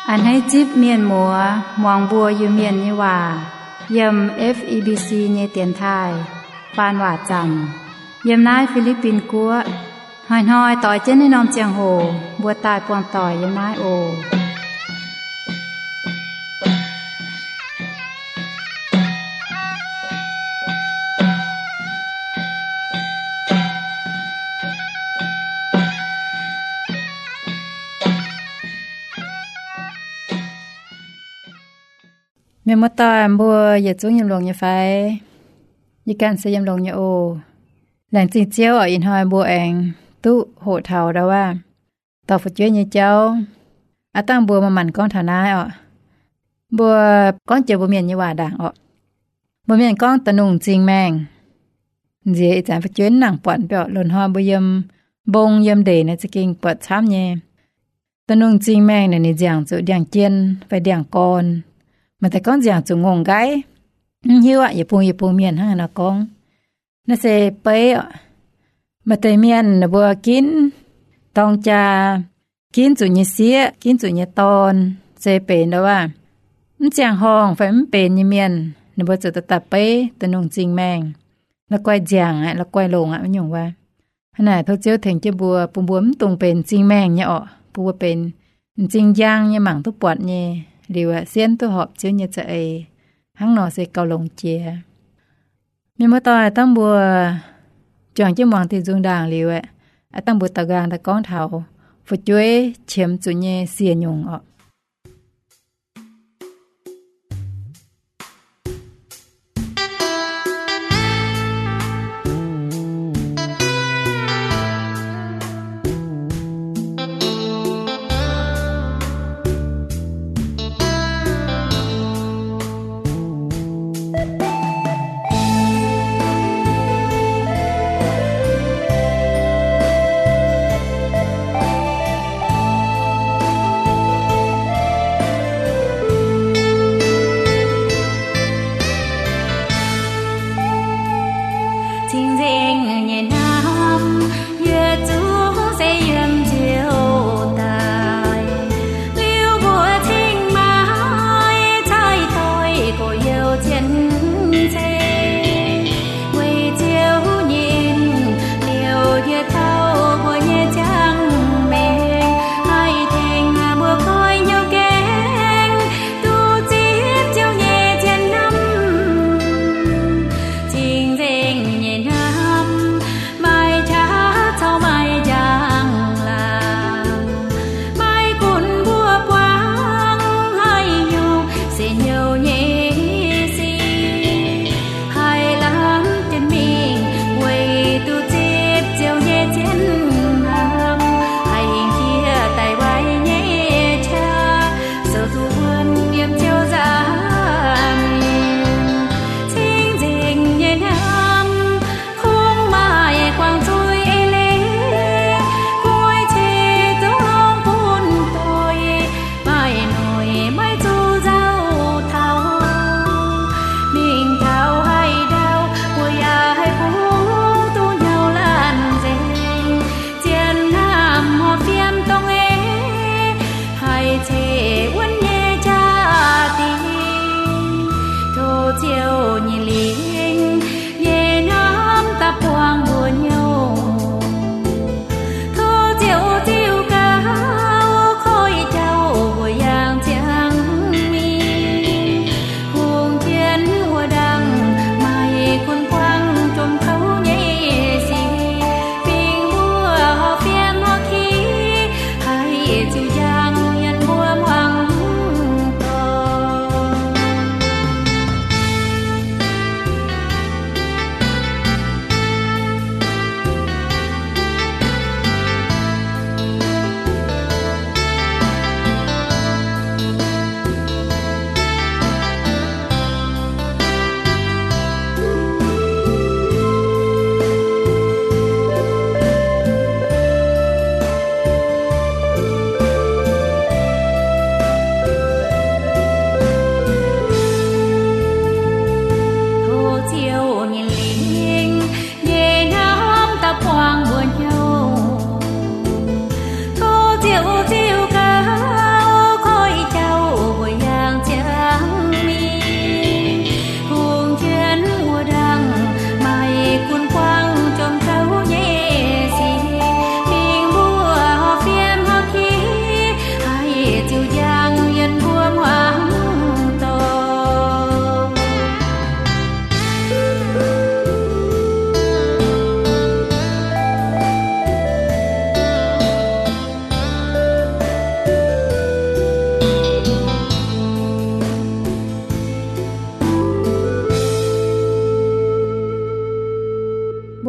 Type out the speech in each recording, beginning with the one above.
อันให้จิบเมียนหมัวมองบัวอยู่เมียนนี่ว่าเยม FEBC เนเตียนไทยปานว่าจันเยมนายฟิลิปปินกัวหอยต่อยเจนในนอมเจียงโหบัวตายปวงต่อยเยมนายโอเมื่อมาตอนบัวอย่าจุ้งยำลงอย่าไฟอย่าการเสียยำลงอย่าโอแหล่งจริงเจียวอินหอยบัวเองตู้โหดเท่าแล้วว่าต่อฝุดเยอะอย่าเจ้าตั้งบัวมาหมั่นก้อนเท่าน้าบัวก้อนเจียวบัวเมียนอย่าว่าด่างบัวเมียนก้อนตะนุ่งจริงแมงเจี๋ยอาจารย์ฝุดเยอะหนังปอนเปล่าหล่นหอยบัวยำบงยำเดนจะกินปวดช้ำเย่ตะนุ่งจริงแมงเนี่ยเจียงจุดเดียงเจียนไปเดียงกอนmà tại con giang chung ngong gai hiu ạ ya pung mian ha na kong na se pe mà tại mian na bua kin tong cha kin chu ni sia kin chu ni ton se pe na wa chiang hong phải pe ni mian na bua chu ta pe ta nong jing mang na quay giang la quay long ạ nhung wa hana thau chiu theng che bua pum buom tung pen jing mang nya pu pen jing yang nya mang tu pwat nye điều xiên tu họp chứ như vậy hắn nó sẽ cầu lồng chia nhưng mà tôi tăng bùa chọn chứ mong thì dùng đàng liều tăng bùa tàu gang đã con thảo phụ chuối chiếm chủ nhé xìa nhung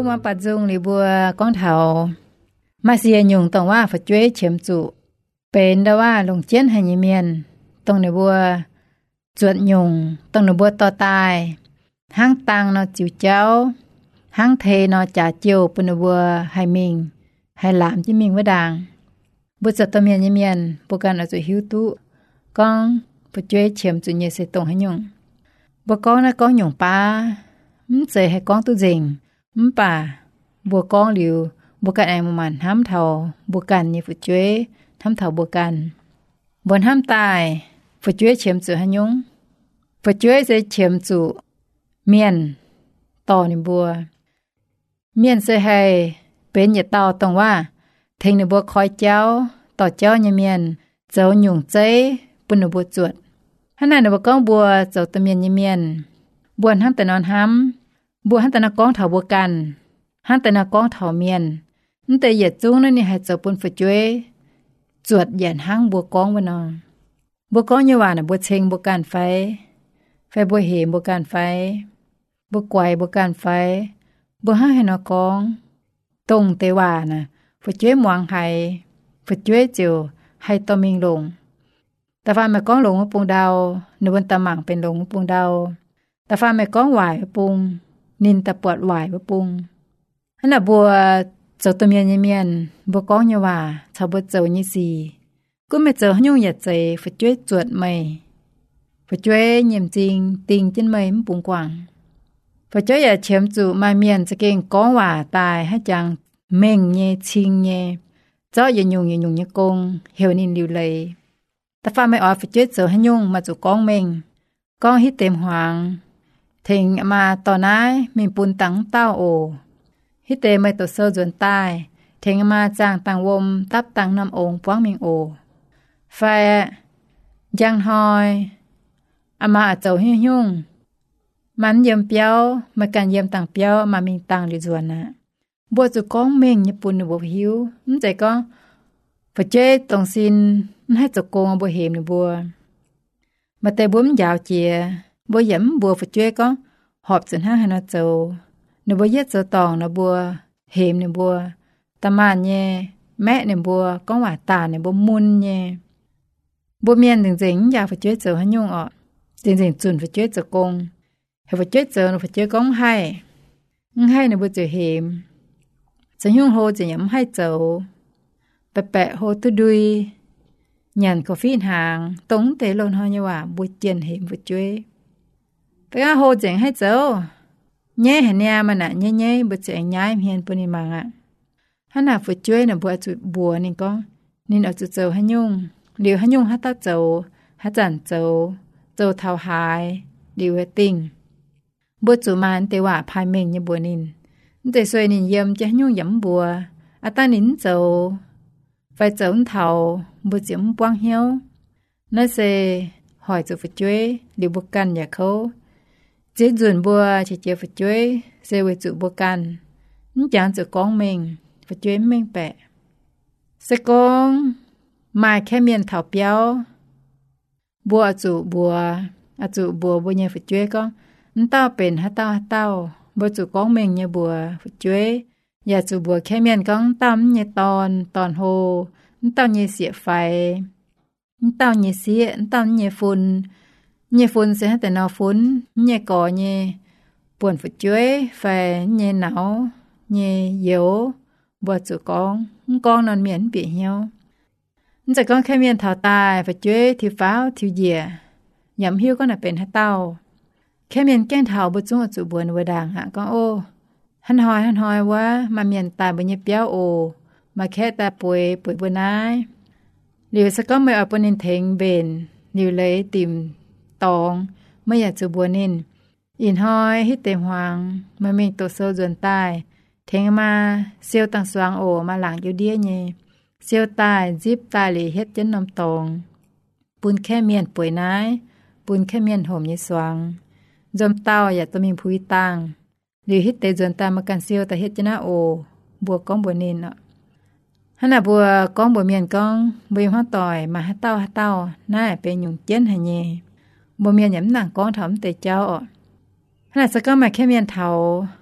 ว่าปัดจุงหรือบัวก้องเถามาเสียยุงต้องว่าฝจวยเฉียมจุเป็นได้ว่าลงเจียนให้ยเมียนต้องในบัวจวดยุงต้องในบัวต่อตายห้างตังเนาะจิ๋วเจ้าห้างเทเนาะจ่าเจียวปุนบัวให้มิงให้หลามจิมิงวดางบุษตเมียนยเมียนปุกันเอาจุหิวตุก้องฝจวยเฉียมจุเยเสตรงให้ยุงบัวก้องนะก้องยุงป้าเจให้ก้องตุเจงป่าบัวก้องหลิวบัวกันแองมันห้ามเทาบัวกันนี่ฝุจวยห้ามเทาบัวกันบนห้ามตายฝุจวยเฉียมจุให้ยุงฝุจวยเสเฉียมจุเมียนต่อในบัวเมียนเสให้เป็นอย่าต่อตรงว่าเทงในบัวคอยเจ้าต่อเจ้าเนี่ยเมียนเจ้าหยุ่งเจ้ปุ่นในบัวจวดขณะในบัวก้องบัวเจ้าตะเมียนเนี่ยเมียนบัวห้ามแต่นอนห้ามบัวหันแต่นก้องเถาบัวกันหันแต่นก้องเถาเมียนนั่นแต่เหยียดจุ้งนั่นนี่ให้เจ้าปุ่นฝุจวยจวดเหยียนห้างบัวก้องวันนอบัวก้องยี่ว่าน่ะบัวเชงบัวกันไฟบัวเหมบัวกันไฟบัวไกวบัวกันไฟบัวห้าให้นก้องตรงเตว่าน่ะฝุจวยหมวงไห้ฝุจวยเจียวให้ตอมิงลงแต่ฟ้าแม่ก้องหลงปุงดาวในบนตะหมั่งเป็นหลงปุงดาวแต่ฟ้าแม่ก้องหวายปุงนินตะปวดหวายปุงอันน่ะบัวเจ้าตะเมียนเมียนบัวก้องเนี่ยว่าชาวบัวเจ้ายี่สีก็ไม่เจอให้ยุ่งหยัดใจฝุจวยจวดไม่ฝุจวยเยี่ยมจริงติงจิ้นไม่ปุงกว่างฝุจวยอย่าเฉียมจุมาเมียนจะเก่งก้องว่าตายให้จังเม่งเยชิงเยเจ้าอย่ายุ่งอย่ากงเหี่ยวนินดิวเลยแต่ฟ้าไม่ออกฝุจวยเจอให้ยุ่งมาจุก้องเม่งก้องฮิตเต็มหวางเทงมาต่อน้ายมีปุนตังเต้าโอฮิเตไม่ตัวเซอร์จวนใต้เทงมาจางตังวมตับตังน้ำองป้องมิงโอไฟยังหอยอามาเจ้าหิ้วยุ่งมันเยี่ยมเปียวมาการเยี่ยมต่างเปียวมามิงตังหรือจวนนะบัวจุก้องเม่งญี่ปุ่นหรือบัวหิวนั่นใจก็ฝุจวยตรงซินให้จุกงบัวเหมหรือบัวมาแต่บุ้มยาวเจียบัวหยำบัวฝุจวยก็หอบจนห้าให้นาเจ้าในบัวเย็ดเจ้าตองในบัวเหมในบัวตะมานเย่แม่ในบัวก็หวาตาในบัวมุนเย่บัวเมียนจริงๆอยากฝุจวยเจ้าให้ยุ่งออกจริงๆจุนฝุจวยเจ้ากงให้ฝุจวยเจ้าฝุจวยก้องให้ในบัวเจ้าเหมจะยุ่งโหจะหยำให้เจ้าแปะโหตุดุยหยันกาฟีหางตรงเตลนหอยว่าบัวเจียนเหมฝุจวยไปเอาโหเจ๋งให้เจ้าแง่เห็นเนี่ยมันอ่ะแง่ๆบัวเจ๋งย้ายเฮียนปุ่นมังอ่ะถ้าหน้าฝุจวยน่ะบัวจุดบัวนี่ก็นินเอาจุดเจ้าให้ยุ่งเดี๋ยวให้ยุ่งให้ตาเจ้าให้จันเจ้าเท้าหายเดี๋ยวติ่งบัวจุมันเตว่าพายเมงเนี่ยบัวนินแต่สวยนินเยี่ยมจะให้ยุ่งหยำบัวอาตานินเจ้าไฟเจ้าเท้าบัวเจียมป้วงเหี้ยวนั่นเสหอยจุดฝุจวยเดี๋ยวบัวกันอย่าเขาเจ๊จุนบัวเจียฝุจวยเสวยจุบัวกันนั่นจางจุก้องเมงฝุจวยเมงแปะสกองมาแค่เมียนเถาเปียวบัวจุบัวบัวเนี่ยฝุจวยก็นั่นเต้าเป็นฮัตเต้าบัวจุก้องเมงเนี่ยบัวฝุจวยอย่าจุบัวแค่เมียนก้องตั้มเนี่ยตอนโฮนั่นเต้าเนี่ยเสียไฟนั่นเต้าเนี่ยเสียนั่นเต้าเนี่ยฝุ่นเสียแต่นอฝุ่นเนี่ยก่อเนี่ยป่วนฝุจวยไฟเนี่ยหนาวเนี่ยเหี่ยวบัวจุก้องนอนเมียนเปียเหี่ยวนั่นจะก้องแค่เมียนเท้าตายฝุจวยทิวฟ้าวทิวเหยียยำหิ้วก็น่ะเป็นฮัตเต้าแค่เมียนแก้งเท้าบัวจุ้งจุบัวนัวด่างฮะก็โอ้หันหอยว่ามาเมียนตายบัวเงียบเปี้ยวโอมาแค่ตาป่วยบัวนายหลิวสก็ไม่เอาปนินเทงเบนหลิวเลยติมตองไม่อยากจุบัวนินอินหอยฮิเต็มหวังมามีตัวโซจนตายเทงมาเซียวตังสว่างโอมาหลังอยู่เดียเยเซียวตายจิบตายหลีเฮ็ดจนนมตองปุนแค่เมียนป่วยนายปุนแค่เมียนห่มยสว่างจอมเต้าอยากจะมีผู้ตังหรือฮิตเตจนตามมากันเซียวแต่เฮ็ดจนะโอบัวก้องบัวนินเนาะหันน่ะบัวก้องบัวเมียนก้องบัวห้าต่อยมาหาเต้าน่าเป็นหยุ่งเจี้ยนหะเยบัวเมียนหยำหนังก้องถมเตเจ้าหันน่ะสก็มาแค่เมียนเถา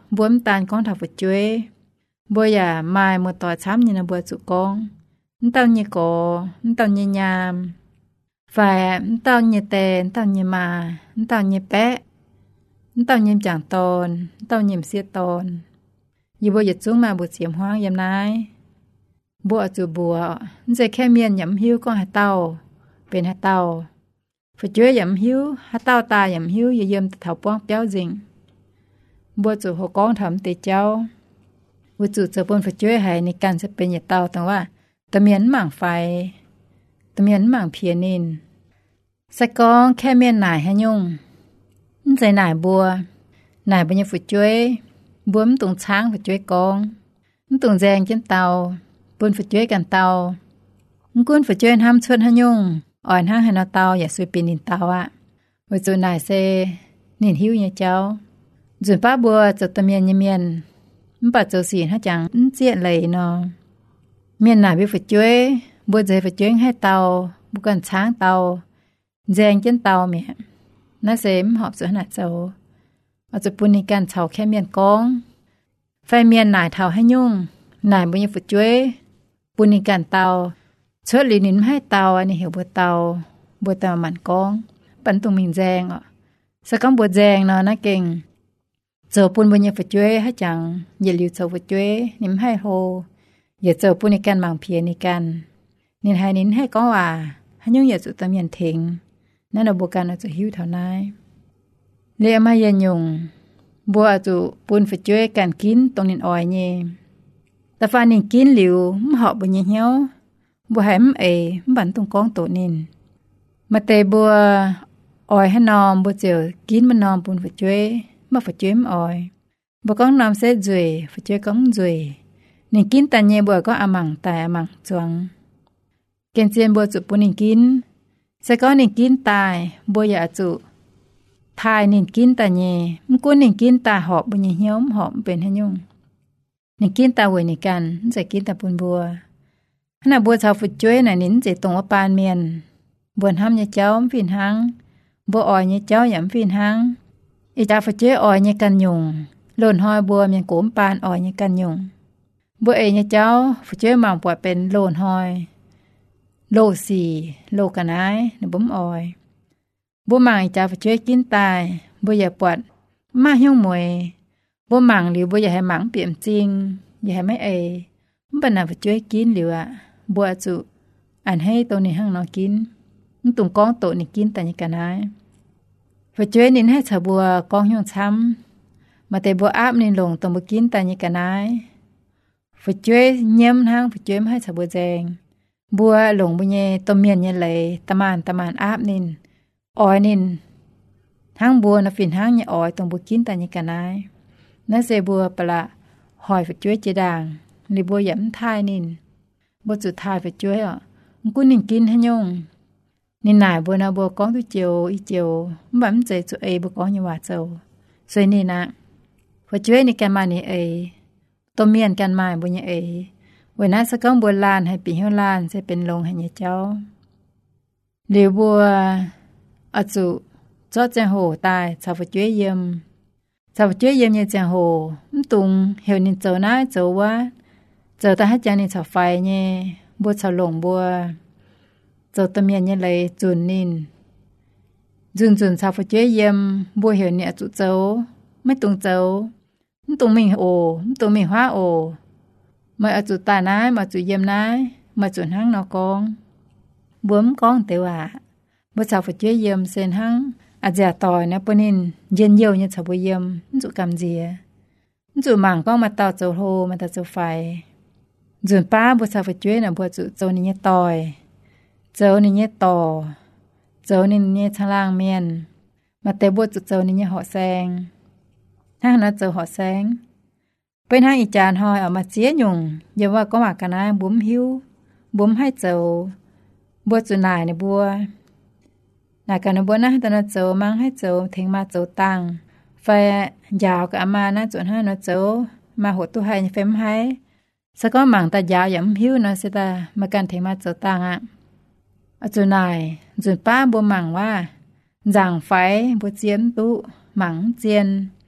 บวมตานก้องถาฝุดจ้วยบัวอย่าไม้มือต่อช้ำยินบัวจุกองเต้าเยก่อเต้าเยยามฝ่ายเต้าเยเตนเต้าเยมาเต้าเยแปะเต้าเยมจางตอนเต้าเยมเสียตอนยีบัวหยัดจุ้งมาบุดเสียมห้างยำนายบัวจูบัวจะแค่เมียนยำหิ้วก็หาเต้าเป็นหาเต้าฝุดจ้วยยำหิ้วหาเต้าตายำหิ้วอย่าเยิมเถาป้องเปี้ยวจริงบัวจูหัวก้องทำเตเจ้าบัวจูจะปนฝุดจ้วยให้ในการจะเป็นหยัดเต้าแต่ว่าตะเมียนหมั่งไฟตะเมียนหมั่งเพียนินสะกองแค่เมียนหน่ายให้ยุ่งใจหน่ายบัวหน่ายบัญญัติฝุดจ้วยบัวมันตุงช้างฝุดจ้วยกองมันตุงแจงเช่นเตาปนฝุดจ้วยกันเตามันกุ้นฝุดจ้วยห้ามชวนให้ยุ่งอ่อนห้างให้นอเตาอย่าสุยปีนินเตาอ่ะบัวจูหน่ายเซนินหิ้วเนี่ยเจ้าจุนป้าบัวจะตะเมียนเมียนมันปัดเจ้าสีให้จังเจี๊ยเลยเนาะเมียนหน่ายไปฝุดจ้วยบัวใจฝุดจ้วยให้เตาบุกันช้างเตาแจงเช่นเตาเมียน่าเสมหอบสุหนาเจ้าอาจจะปุนิการเฉาแค่เมียนกองไฟเมียนหน่ายเท่าให้ยุ่งหน่ายบุญฝุดจ้วยปุนิการเตาเชิดหลีนินให้เตาอันนี้เหี่ยวบัวเตาหมันกองปันตุงมิงแจงอ่ะสกัมบัวแจงเนาะนะเก่งเจอปุนบุญฝุดจ้วยให้จังอย่าลิวเจ้าฝุดจ้วยนิ่มให้โฮอย่าเจอปุนิการบางเพียนิกันนินให้นินให้ก้องว่าให้ยุ่งอย่าจุดตะเมียนเถงนั่นเอาบัวกันอาจจะหิวเท่านายเลี้ยมาเย็นยงบัวอาจจะปูนฝุดจ้วยกันกินตรงนินอ้อยเย่แต่ฟ้านินกินหลิวมหอบบุญเหี่ยวบัวแหมบันตรงกองโตนินมาเตบัวอ้อยให้นอมบัวเจียวกินมันนอมปูนฝุดจ้วยมาฝุดจ้วยมอ้อยบัวก้องนอมเสจุยฝุดจ้วยก้องจุยนินกินแต่เย่บัวก็อามังแต่อามังจวงเกณฑ์เจียนบัวจุปูนินกินสก็นินกินตายบัวอย่าจุทายนินกินตาเย่มกุนนินกินตาหอบบุญเหี่ยวหอมเป็นให้ยุ่งนินกินตาเวยนิกันจะกินตาปุนบัวขณะบัวชาวฝุดจ้วยน่ะนินจะตรงว่าปานเมียนบวนห้ำยาเจ้าฟินหังบัวอ่อยยาเจ้าหยำฟินหังอีตาฝุดจ้วยอ่อยยากันยุงหล่นหอยบัวเมียนโกมปานอ่อยยากันยุงบัวเอยาเจ้าฝุดจ้วยหมั่งปวดเป็นหล่นหอยโลสี่โลกันไอ้ในบุ้มออยบัวหมังจะฝุดจ้วยกินตายบัวอย่าปวดมาหิ้วมวยบัวหมังหรือบัวอย่าให้หมังเปี่ยมจริงอย่าให้ไม่มันเป็นน่ะฝุดจ้วยกินหรือบัวจุอันให้ตัวนี้ห้างนอกินมันตุ่มก้องโตนี่กินแต่ยังกันไอ้ฝุดจ้วยนินให้ชาวบัวก้องหิ้วช้ำมาแต่บัวอาบนินลงตรงบัวกินแต่ยังกันไอ้ฝุดจ้วยเยี่ยมห้างฝุดจ้วยให้ชาวบัวแจงบัวหลงบุญเยตเมียนเยเลยตะมานอาบนินอ้อยนินทั้งบัวนะฝิ่นทั้งเยอ้อยตรงบุกินแต่ยกันนายนั่นเสบัวปละหอยฝุดจ้วยเจด่างหรือบัวหยำทายนินบัวจุดทายฝุดจ้วยมันกูนินกินให้ยงนินหน่ายบัวนะบัวก้องตุเจียวอีเจียวบั้มใจจุบัวก้องยว่าเจ้าสวยนี่นะฝุดจ้วยในกันมานี่ตเมียนกันมาบัวเยเวลาสกังบัวลานให้ปีเฮลานจะเป็นลงให้เจ้าหรือบัวอจุจอดแจงโหตายชาวฝุดจ้วยเยี่ยมเนี่ยแจงโหมตุงเหี่ยวนินเจ้านะเจ้าว่าเจ้าตาให้จางนินชาวไฟเนี่ยบัวชาวหลงบัวเจ้าตะเมียนเนี่ยเลยจุนนินจุนชาวฝุดจ้วยเยี่ยมบัวเหี่ยวเนี่ยจุเจ้าไม่ตุงเจ้ามตุงมีโอมตุงมีhoaโอมาจุตาน้ายมาจุเยี่ยมน้ายมาจุนห้างนอกองบวมกองเตว่าบัวชาวฝุดจ้วยเยี่ยมเซนห้างอาจจะต่อยนะปนินเย็นเยี่ยวเนี่ยชาวบัวเยี่ยมจุกำเจียจุหมั่งกองมาต่อเจ้าโฮมาต่อเจ้าไฟจุนป้าบัวชาวฝุดจ้วยนะบัวจุเจ้านี่เนี่ยต่อยเจ้านี่เนี่ยต่อเจ้านี่เนี่ยทางล่างเมียนมาแต่บัวจุเจ้านี่เนี่ยห่อแซงห้างนะเจ้าห่อแซงเป็นห้างอีจานหอยเอามาเสียยุงอย่าว่าก็ว่ากันนะบุ้มหิวบุ้มให้เจ้าบัวจุนายในบัวนายกันบัวนะตอนเจ้ามั่งให้เจ้าเทงมาเจ้าตังไฟยาวกับอามานะจุนให้นะเจ้ามาหดตัวให้เฟมให้สก็หมั่งตายาวย่ำหิวนะสิตามากันเทงมาเจ้าตังจุนายจุนป้าบัวหมั่งว่าจางไฟบัวเจียมตุหมั่งเจียน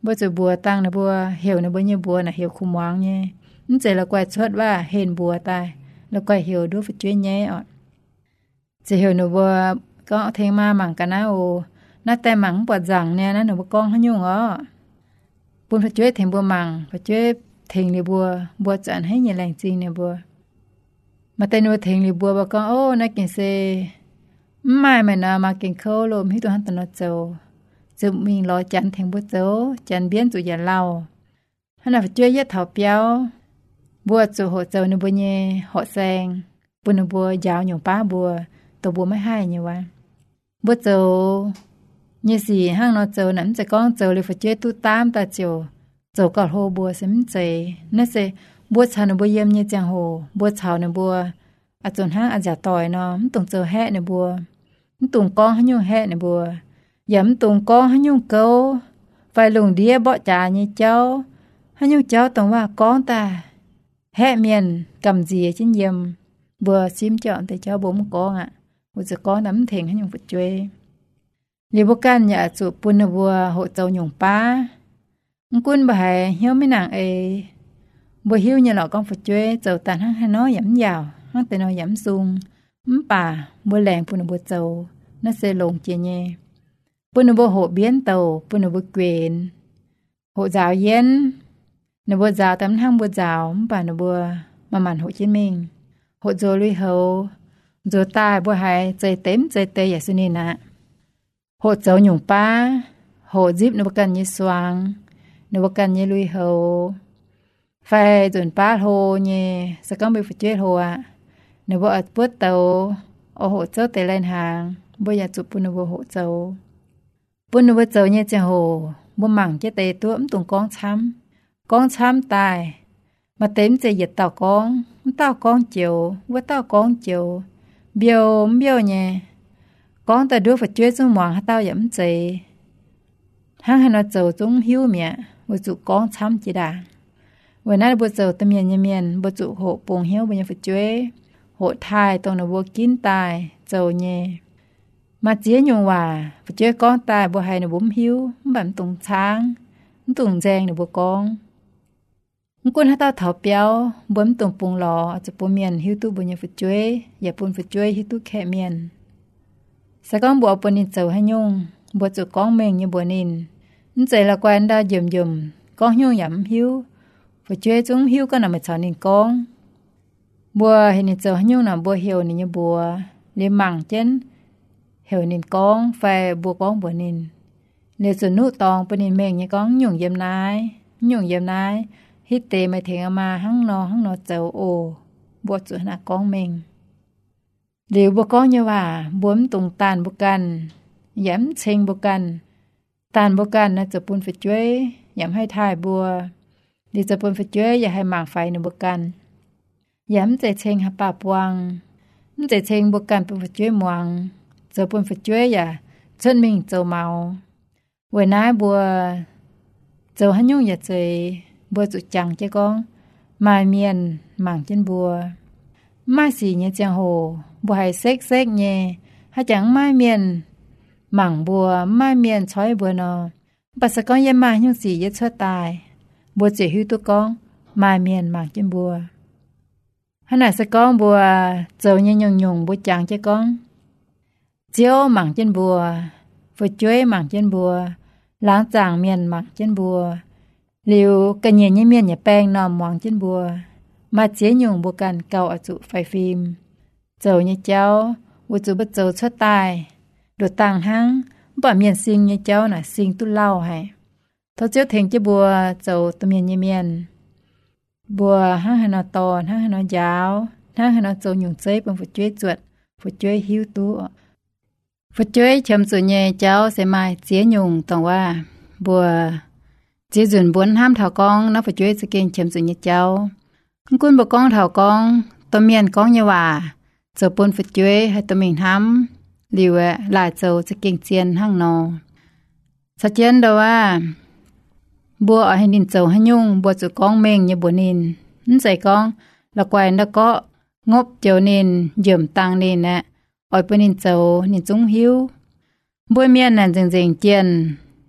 บ่จะบัวตั้งนะบัวเหี่ยวนะบ่เนี่ยบัวน่ะเหี่ยวคุมวางเนี่ยมันใจละกว่าชดว่าเห็นบัวตายแล้วก็เหี่ยวดูฝุดจ้วยแย่อ่ะจะเหี่ยวนะบัวก็เทงมาหมั่งกันนะโอน่าแต่หมั่งปวดจังเนี่ยนะหนูบ่กองหะยุ่งอ๋อปุ่นฝุดจ้วยเทงบัวหมั่งฝุดจ้วยเทงนี่บัวจันให้เนี่ยแรงจริงเนี่ยบัวมาแต่หนูเทงนี่บัวบ่ก็โอ้น่ากินเซไม่นะมากินข้าวลมให้ตัวหันตนโจจะมีรอจันแทงบัวโจจันเบี้ยนจุยาเล่าท่านน่ะช่วยยัดเถาเปียวบัวจุโหโจในบัวเย่หอแซงปุ่นบัวยาวหยงป้าบัวตัวบัวไม่ให้เนี่ยวะบัวโจยี่สี่ห้างนอโจนั้นจะก้องโจเลยฝุดช่วยตู้ตามตาโจกอดโหบัวเสมใจนั่นเสบัวชาวในบัวเยี่ยมเนี่ยจังโหบัวชาวในบัวอาจนห้างอาจจะต่อยเนาะมันตรงเจอแห่ในบัวมันตุงก้องให้ยุ่งแห่ในบัวย้ำตุงก้องให้ยุ่งเกาไฟลงเดียบ่จ่าเนี่ยเจ้าให้ยุ่งเจ้าต้องว่าก้องตาแห่เมียนกำเจียชิ้นเยี่ยมบัวซิมเจาะแต่เจ้าบ่มก้องอ่ะบัวจะก้องน้ำเถงให้ยุ่งฝุดจวยเรียบกันอย่าจุปุ่นบัวโหเจ้าหยงป้ากุ้นบ่ให้เหี่ยวไม่นางบัวหิ้วอย่าหลอกก้องฝุดจวยเจ้าตันห้างให้น้อยย้ำยาวห้างแต่น้อยย้ำซุงป่าบัวแหลงปุ่นบัวเจ้าน่าเสลงเจียเย่ปุ่นบัวโหเบี้ยนเต่าปุ่นบัวเกวนโหจาวเย็นนบัวจาวตำทั้งบัวจาวป่านบัวมามันโหชิ้นเมงโหโจลุยเฮาโจตายบัวหายใจเต็มใจเตยอย่าสุนีนะโหเจ้าหยุ่งป้าโหจิบนบกันยี่สว่างนบกันยี่ลุยเฮาไฟจนป้าโหเย่สกังไปฝุดเจโหอ่ะนบัวอัดปวดเต่าโอโหเจ้าเตยแลนหางบัวอยากจุปุ่นบัวโหเจ้าปุ่นบัวเจ้าเนี่ยจะโหบัวหมั่งจะเตยตัวตุงกองช้ำตายมาเต็มใจเหยียดเต่ากองเจียวว่าเต่ากองเจียวเบี้ยวเนี่ยกองแต่ดูฝุดเจจุ่มหวังให้เต่าย้ำใจห้างให้นอเจ้าจุ้งหิ้วเมียบัวจุกองช้ำจีดาวันนั้นบัวเจ้าตะเมียนบัวจุโหปงหิ้วบัวยังฝุดเจโหทายตรงนบัวกินตายเจ้าเนี่ยมาเจียยงว่าฝุดเจกองตายบัวให้นบุ้มหิ้วแบบตุงช้างตุงแจงนบัวกองกุ้นให้เต้าเถาเปียวบนตรงปงหลอจะปูเมียนหิวตู้บุญยาฝุดจ้วยอย่าปูนฝุดจ้วยหิวตู้แค่เมียนสะก้องบัวปนินเจ้าให้ยุ่งบัวจุก้องเมงยาบัวนินนั่นใจละกวนดาเยิ่มก้องยุ่งหยำหิวฝุดจ้วยจุ้งหิวก็นำมาชาวนินก้องบัวเห็นเจ้าให้ยุ่งน่ะบัวเหี่ยวนี่ยบัวเลี้ยมังเจนเหี่ยวนินก้องไฟบัวก้องบัวนินเลี้ยสนุตองปนินเมงยาก้องยุ่งเยี่ยมนายฮิตเตไม่เทงมาหั่งนอเจ้าโอบวจุหน้ากองเมงเดี๋ยวบวกองเนี่ยว่าบวมตรงตานบุกันย้ำเชงบุกันตานบุกันนะจะปุ่นฝุดจ้วยย้ำให้ทายบัวเดี๋ยวจะปุ่นฝุดจ้วยอย่าให้หมางไฟในบุกันย้ำใจเชงหาป่าปวังใจเชงบุกันปุ่นฝุดจ้วยมวังจะปุ่นฝุดจ้วยอย่าเชิญมิงเจ้าเมาเวน้าบัวเจ้าให้ยุ่งอย่าใจบัวจุจังเจ้ากองมาเมียนหมั่งจันบัวมาสีเนี่ยจังโหบัวให้เซ็กเนี่ยให้จังมาเมียนหมั่งบัวมาเมียนช้อยบัวนอปัสสกองยามายุ่งสียัดชั่วตายบัวเจหิวตัวกองมาเมียนหมั่งจันบัวขณะสกองบัวเจ้าเนี่ยยงบัวจังเจ้ากองเจียวหมั่งจันบัวฝุดจ้วยหมั่งจันบัวล้างจางเมียนหมั่งจันบัวหลิวกันเย็นเมียนอย่าแป้งนอมหวังจันบัวมาเจียยงบัวกันเกาอจุไฟฟิล์มเจ้าเนี่ยเจ้าวัจุบเจ้าชั่วตายโดดต่างหังบ่เมียนซิงเนี่ยเจ้าน่ะซิงตุ้เล่าให้เท่าเจ้าเถงเจ้าบัวเจ้าตะเมียนบัวห้างให้นอตอนห้างให้นอยาวห้างให้นอเจ้าหยงเจ้ยเป็นฝุดจ้วยจวดฝุดจ้วยหิวตู้ฝุดจ้วยชมสุญญเจ้าเสมาเจียยงต้องว่าบัวจีจุนบนห้ามเถากองนับฝุดจ้วยสเก่งชมสุญญเจ้ากุ้นบกองเถากองตะเมียนกองยาว่าเจ้าปนฝุดจ้วยให้ตะเมียนห้ำหลิวหลายเจ้าสเก่งเจียนห้างนอสะเจียนเดาว่าบัวเอาให้นินเจ้าให้ยุ่งบัวจุกองเมงยาบัวนินนั่นใส่กองละกวายแล้วก็งบเจ้านินเยี่ยมตังนินนะอ่อยปนินเจ้านินจุ้งหิวบัวเมียนนั่นจริงๆเจียน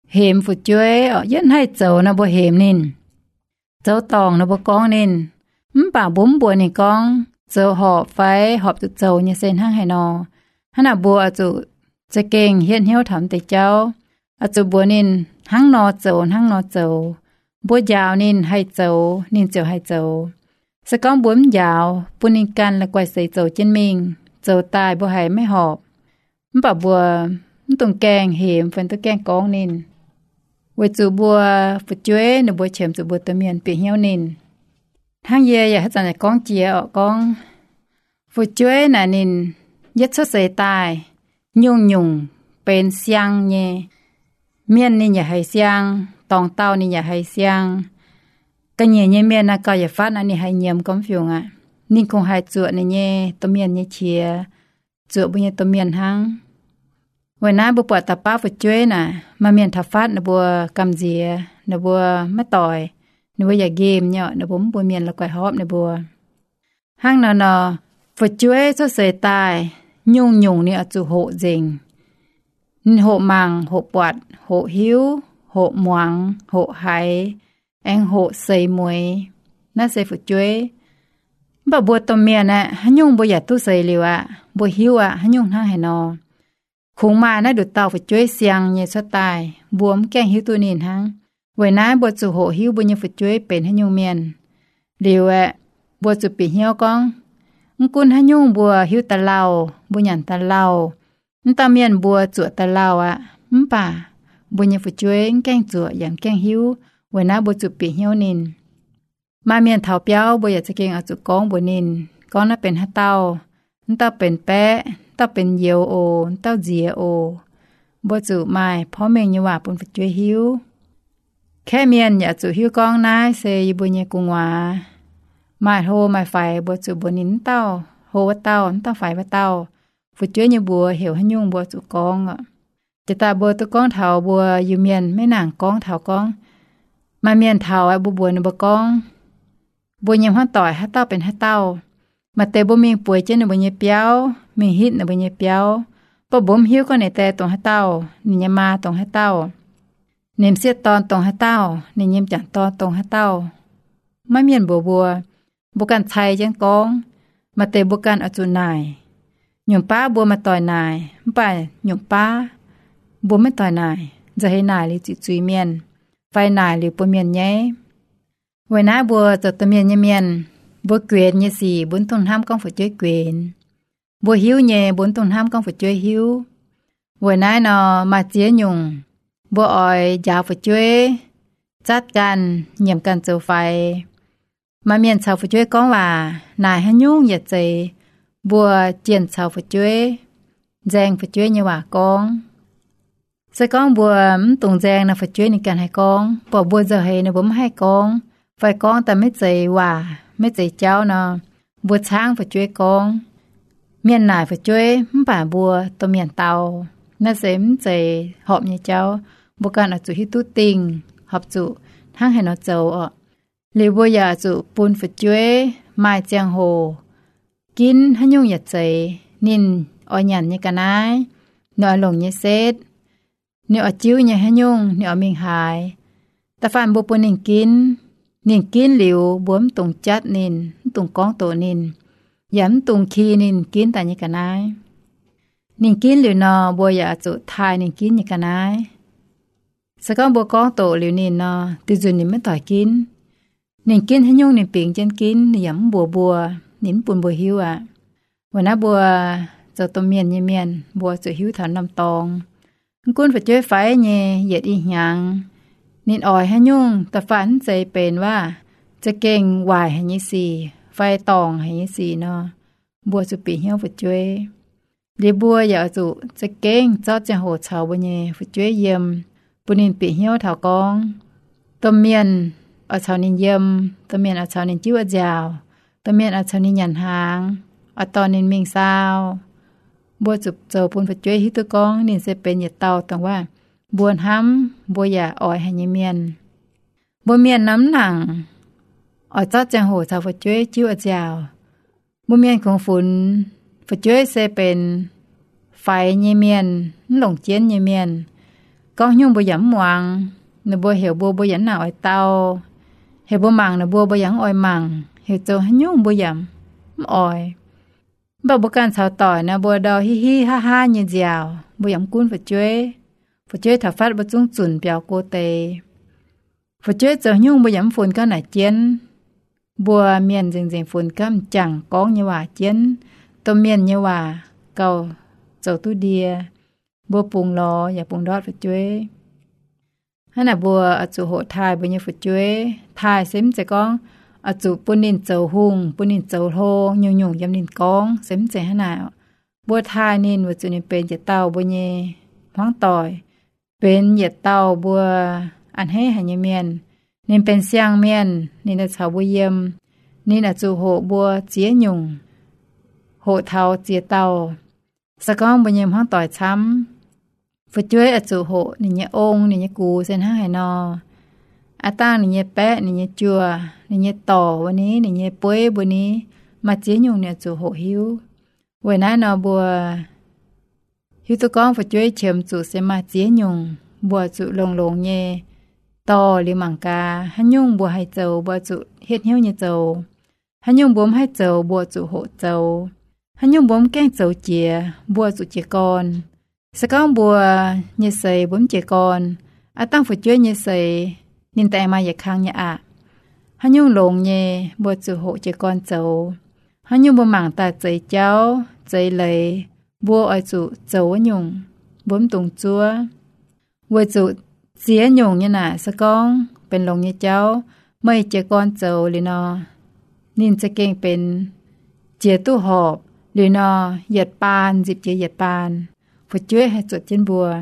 hiểm phụ chuối dẫn hai dấu nó bộ hiểm nín dấu tòng nó bộ con nín bà bún bùa này con dấu họ phải họp tụt dấu như sen hang hay nò hắn là bùa tụจะเก่งเฮียนเหี้ยวถามแต่เจ้าอาจูบัวนินหังนอเจ้าหังนอเจ้าบัวยาวนินให้เจ้านินเจ้าให้เจ้าสก้องบัวยาวปุนิกันและกวยใส่เจ้าเจนมิงเจ้าตายบัวให้ไม่หอบมันป่าบัวมันต้องแกงเหมฟันตัวแกงกองนินวัจูบัวฝุดจ้วยในบัวเฉียมจูบัวตะเมียนเปียเหี้ยวนินทั้งเย่อย่าให้จันในกองเจียออกกองฝุดจ้วยน่ะนินยัดชดใส่ตายยุ่งเป็นเสียงเย่เมียนนี่อย่าให้เสียงตองเต้านี่อย่าให้เสียงก็เย่เมียนนะก็อย่าฟัดอันนี้ให้เยี่ยมก้มฟิวงอ่ะนี่คงให้จั่วนี่เย่ตัวเมียนเย่เชียจั่วบุญตัวเมียนหังวันนั้นบัวปวดตาป้าฝุดจ้วยน่ะมาเมียนทับฟัดนะบัวกำเจียนะบัวไม่ต่อยนะบัวอย่าเกมเนี่ยนะผมบัวเมียนละก่อยฮอบนะบัวหังนอฝุดจ้วยชดเสยตายยุ่งนี่อาจูโหเจงโหมังโหปวดโหหิวโหหมวงโหไหแองโหเสยมวยน่าเสยฝุดจ้วยบ่บัวตัวเมียน่ะยุ่งบ่อยากตู้เสยเลยว่ะบ่หิวอ่ะยุ่งทั้งให้นอคงมานะดูเต่าฝุดจ้วยเสียงเยสตายบวมแกงหิวตัวนินทั้งไว้น้าบัวจูโหหิวบ่ยฝุดจ้วยเป็นให้ยุ่งเมียนเดียวอ่ะบัวจูปีเหี่ยวกองกุนให้ยุ่งบัวหิวตะเล่าบัวหยันตะเล่าตาเมียนบัวจั่วตะเล่าอ่ะป่าบัวยังฝุดจ้วยแกงจั่วอย่างแกงหิวไว้น้าบัวจุปีเหี่ยวนินมาเมียนเถาเปียวบัวอยากจะเก่งเอาจุกองบัวนินก้อนน่ะเป็นฮะเต้าเต้าเป็นแปะเต้าเป็นเยียวโอเต้าเจียโอบัวจุไม้เพราะเมงยว่าปนฝุดจ้วยหิวแค่เมียนอยากจุหิวกองนายเซยบัวเยกุงวามาโหมาไฟบัวจูบัวนินเต้าโหว่าเต้าไฟว่าเต้าฝุดจ้วยเนี่ยบัวเหี่ยวให้ยุ่งบัวจูกองอ่ะจะตาบัวตัวกองเถาบัวอยู่เมียนไม่หนังกองเถากองมาเมียนเถาไอ้บัวในบัวกองบัวยังห้องต่อยให้เต้าเป็นให้เต้ามาเตบัวมีป่วยเจ้าในบัวเนี่ยเปียวมีฮิตในบัวเนี่ยเปียวปะบ่มหิวก็ในแต่ตรงให้เต้านี่ยมาตรงให้เต้าเนมเสียตอนตรงให้เต้านี่เยี่ยมจังตอนตรงให้เต้าไม่เมียนบัวบุกันไทยจังกองมาเตบุกันอจุนายหยุ่มป้าบัวมาต่อยนายไปหยุ่มป้าบัวไม่ต่อยนายจะให้นายหรือจิจุยเมียนไฟนายหรือปเมียนแย่ไว้น้าบัวจะตะเมียนเมียนบัวเกวียนเยสีบุญต้นห้ามกองฝุดจ้วยเกวียนบัวหิวเย่บุญต้นห้ามกองฝุดจ้วยหิวไว้น้านอมาเจียหยุ่งบัวอ่อยยาวฝุดจ้วยจัดกันเยี่ยมกันเจ้าไฟมาเมียนชาวฝุดจ้วยก้องว่านายให้ยุ่งอย่าใจบัวเจียนชาวฝุดจ้วยแจงฝุดจ้วยเนี่ยว่ากองใส่กองบัวตรงแจงนะฝุดจ้วยในการให้กองปอบัวจะให้นะผมให้กองไฟกองแต่ไม่ใจว่าไม่ใจเจ้าเนาะบัวช้างฝุดจ้วยกองเมียนนายฝุดจ้วยป่าบัวตัวเมียนเตาน่าเสมใจหอบเนี่ยเจ้าบัวการเอาจุฮิตุติงหอบจุทั้งให้นอเจ้าอ่ะหรือบัวยาจุปูนฝุดจ้วยไม้เจียงโหกินให้ยุ่งหยัดใจนินอ่อยหยันเนี่ยกันนายเนื้อหลงเนี่ยเซตเนื้อจิ้วเนี่ยให้ยุ่งเนื้อมิงหายแต่ฟันบัวปูนนินกินหลิวบวมตุงจัดนินตุงกองโตนินย้ำตุงคีนินกินแต่เนี่ยกันนายนินกินหลิวนอบัวยาจุทายนินกินเนี่ยกันนายสก้องบัวกองโตหลิวนินนอติจุนนินไม่ต่อยกินนินกินให้ยุ่งนินเปียงเจนกินย้ำบัวนินปุ่นบัวหิวอ่ะวันนั้นบัวจะต้มเมียนเมียนบัวจะหิวฐานลำตองกุ้นฝุดจ้วยไฟเนี่ยเหยียดอีหยังนินอ่อยให้ยุ่งแต่ฝันใจเป็นว่าจะเก่งวายให้ยี่สี่ไฟตองให้ยี่สี่เนาะบัวจะปีเหี้ยวฝุดจ้วยเดี๋ยวบัวอยากจุจะเก่งเจ้าจะโหดชาวบัวเนี่ยฝุดจ้วยเยี่ยมปุนินปีเหี้ยวแถวกองต้มเมียนเอาชาวนินเยี่ยมต้มเมียนเอาชาวนินจิ้วอจาวต้มเมียนเอาชาวนินหยันหางเอาตอนนินมิงซาวบัวจุบเจอปูนฝุดจ้วยฮิตุกองนินเสเป็นเหยียดเตาตังว่าบัวห้ำบัวอย่าอ่อยให้เมียนบัวเมียนน้ำหนังอ่อยเจ้าแจงโหชาวฝุดจ้วยจิ้วอจาวบัวเมียนของฝุนฝุดจ้วยเสเป็นไฟเมียนหลงเจียนเมียน có nhung bùa dẫm hoàng nè bùa hiểu bùa bùa dẫn nào ỏi tàu hiểu bùa mằng nè bùa bùa dẫn ỏi mằng hiểu châu hay nhung bùa dẫm ỏi bà bùa can sào tỏi nè bùa đò hi hi ha ha như dẻo bùa dẫm cún vật chuối thả phát bùa chung chuẩn bèo cô tề vật chuối châu nhung bùa dẫm phun cá nải chén bùa miền rình phun cam chẳng có như hòa chén tôm miền như hòa cầu châu tu đìa bùa pùng lò và pùng đót vật chuối hay là bùa ở chỗ hộ thai bùa như vật chuối thai xém sẽ con ở chỗ bùn nín châu hùng bùn nín châu hô nhung nhung yếm nín con xém sẽ hay nào bùa thai nín vật chỗ nín bên nhiệt tàu bùa như hoang tỏi bên nhiệt tàu bùa ăn hết hay như miền nín bên xiang miền nín là chảo bùa yếm nín là chỗ hộ bùa chia nhung hộ thao chia tàu sẽ con bùa như hoang tỏi chấm vật chuối ở chỗ hộ nín như ong nín như cù sen hai nò tang nín như bé nín như chua nín như tỏวันนี้nín như bưởiวันนี้มาเจี๋ยnhungเนี่ยchỗ hộ hiếuวันนั้นนอบัวhiếuตัวก้องvật chuối chiếm chỗ sẽมาเจี๋ยnhungบัวchỗ lồng lồng nhẹตอหรือมังกาหันยงบัวให้เจ้าบัวจุเฮ็ดเหี่ยวเนี่ยเจ้าหันยงบ่มให้เจ้าบัวจุโหเจ้าหันยงบ่มแกงเจ้าเจียบัวจุเจียกอนสก้องบัวเนี่ยใส่บ่มเจียกอนตั้งฝุจ้วยเนี่ยใส่นินแต่มาอย่าค้างอย่าอะหันยงลงเนี่ยบัวจุโหเจียกอนเจ้าหันยงบ่มังตาใจเจ้าใจเลยบัวอ้อยจุเจ้ายงบ่มตรงจัวบัวจุเสียnhung như nà sa conเป็นลงnhư cháu mấy trẻ con cháu lì nọ nín sẽ kinhเป็นtrẻ tu họp lì nọ giật bàn dịp trẻ giật bàn phụ chuối hay chuột trên bùa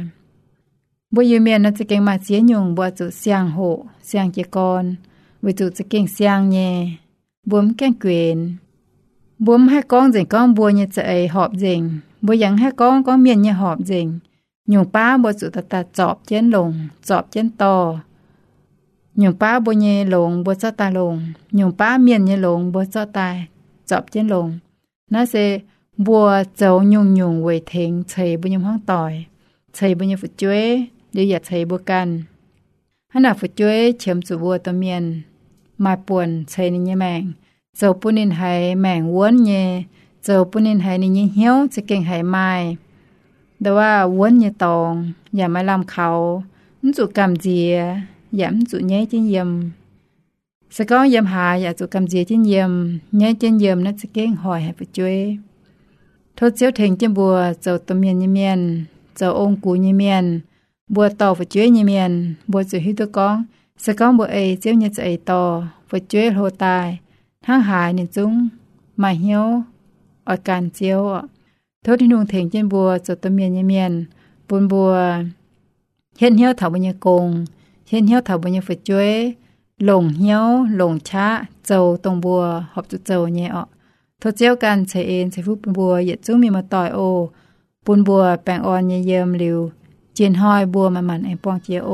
bùa yêu miền nó sẽ kinh mà xiế nhung bùa chuột xiang hộ xiang trẻ con bùa chuột sẽ kinh xiang nhẹ bùm keng quyền bùm hai con dình con bùa như chạy họp dình bùa dẫn hai con có miền như họp dình nhungป้าบัวสุตตาจอบเจ้นลงจอบเจ้นต่อหยุ่งป้าบัวเยลงบัวเจ้าตาลงหยุ่งป้าเมียนเยลงบัวเจ้าตาจอบเจ้นลงน่าเสบัวเจ้าหยุ่งเวทเทงเฉยบัวยังห้องต่อยเฉยบัวยังฝุดจ้วยเดี๋ยวอย่าเฉยบัวกันขณะฝุดจ้วยเฉียมสู่บัวตัวเมียนมาป่วนเฉยนี่แมงเจ้าปุ่นินไหแมงว้วนเยเจ้าปุ่นินไหนี่เหี้ยวจะเก่งไหไม้แต่ว่าวนอย่าตองอย่ามาลำเขาจุกำเจียอย่าจุเย้จิ้นเยี่ยมสก้องเยี่ยมหาอย่าจุกำเจียจิ้นเยี่ยมเย้จิ้นเยี่ยมนั่นจะเก่งหอยให้ไปช่วยทดเจียวเถงจิ้มบัวเจ้าตัวเมียนยี่เมียนเจ้าองกูยี่เมียนบัวต่อไปช่วยยี่เมียนบัวจุหิตัวก้องสก้องบัวเอเจียวเนี่ยจะเอต่อไปช่วยโหตายทั้งหายเนี่ยจุ้งมาเหี้ยวอาการเจียวโทษที่นุ่งเถงเจนบัวจดตะเมียนเมียนปูนบัวเห็นเหี้ยวเถาบุญยกงเห็นเหี้ยวเถาบุญยฝึกจ้วยหลงเหี้ยวหลงช้าเจ้าตรงบัวหอบจุดเจ้าเนี่ยอ่ะโทษเจ้ากันใช้เอ็นใช้ฟุบปูนบัวเหยียดจุ้งมีมาต่อยโอปูนบัวแปลงอ่อนเยี่ยมริวเจียนห้อยบัวมันไอปองเจียโอ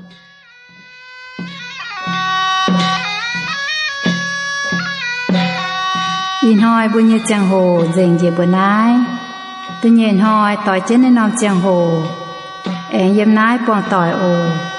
ยินห้อยบุญยจังโหเจงเจียบนายtự nhiên hỏi tỏi trên nên nòng chàng hồ em yếm nái bọn tỏi ồ